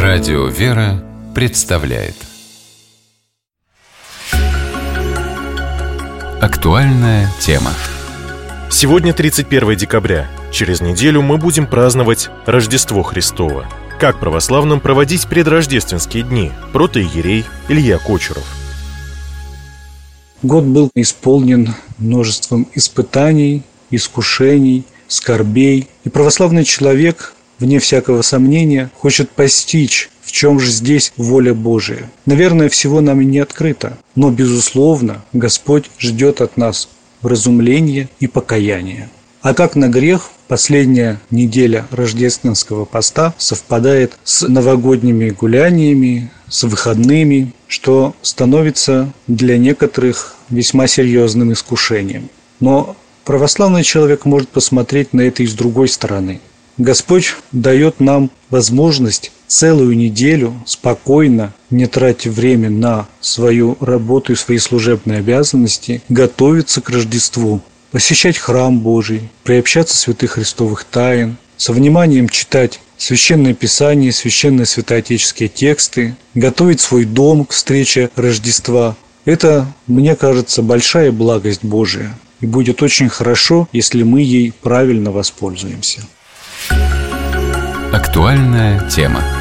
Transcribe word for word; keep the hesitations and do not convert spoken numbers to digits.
Радио «Вера» представляет актуальная тема. Сегодня тридцать первое декабря. Через неделю мы будем праздновать Рождество Христово. Как православным проводить предрождественские дни? Протоиерей Илья Кочуров. Год был исполнен множеством испытаний, искушений, скорбей. И православный человек, вне всякого сомнения, хочет постичь, в чем же здесь воля Божия. Наверное, всего нам и не открыто, но, безусловно, Господь ждет от нас вразумления и покаяния. А как на грех, последняя неделя рождественского поста совпадает с новогодними гуляниями, с выходными, что становится для некоторых весьма серьезным искушением. Но православный человек может посмотреть на это и с другой стороны. Господь дает нам возможность целую неделю спокойно, не тратя время на свою работу и свои служебные обязанности, готовиться к Рождеству, посещать храм Божий, приобщаться святых христовых тайн, со вниманием читать Священное Писание, священные святоотеческие тексты, готовить свой дом к встрече Рождества. Это, мне кажется, большая благость Божия, и будет очень хорошо, если мы ей правильно воспользуемся. Актуальная тема.